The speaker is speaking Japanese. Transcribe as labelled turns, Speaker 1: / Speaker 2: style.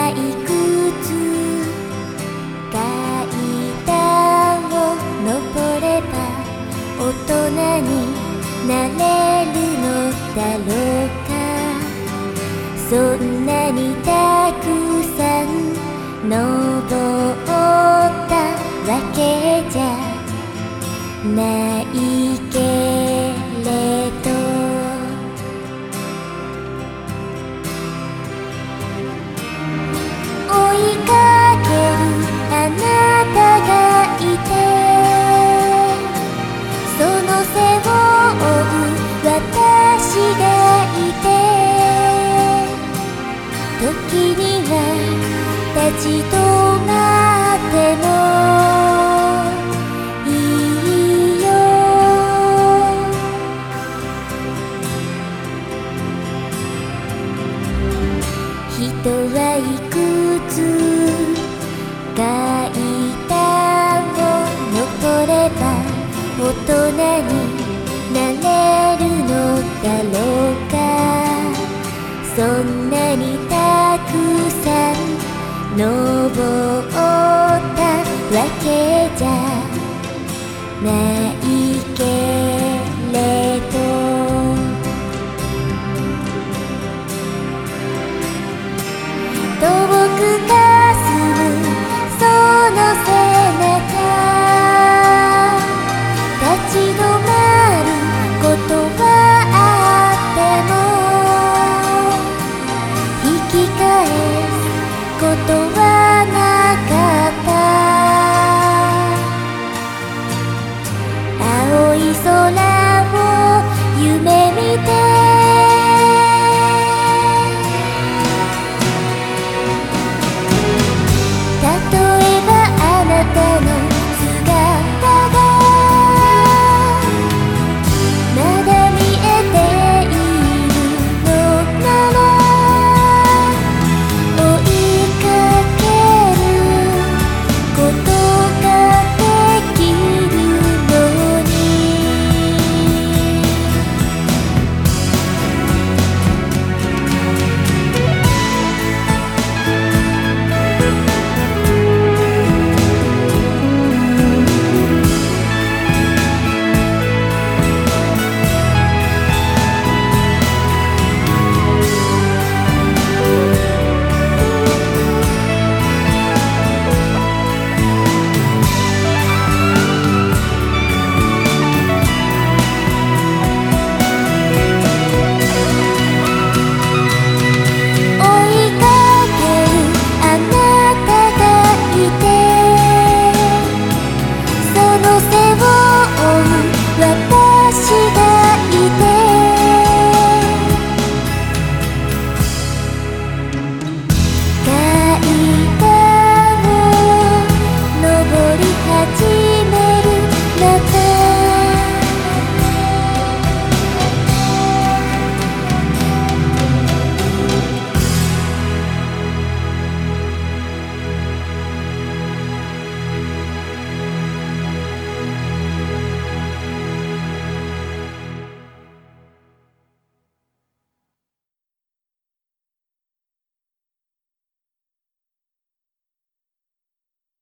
Speaker 1: いくつ階段を登れば大人になれるのだろうか。そんなにたくさん登ったわけじゃないけれど、追いかけるあなたがいて、その背を追う私がいて、時には立ち止まってもいいよ。人はいくつ階段を登れば大人になれるのだろうか。そんなにたくさんの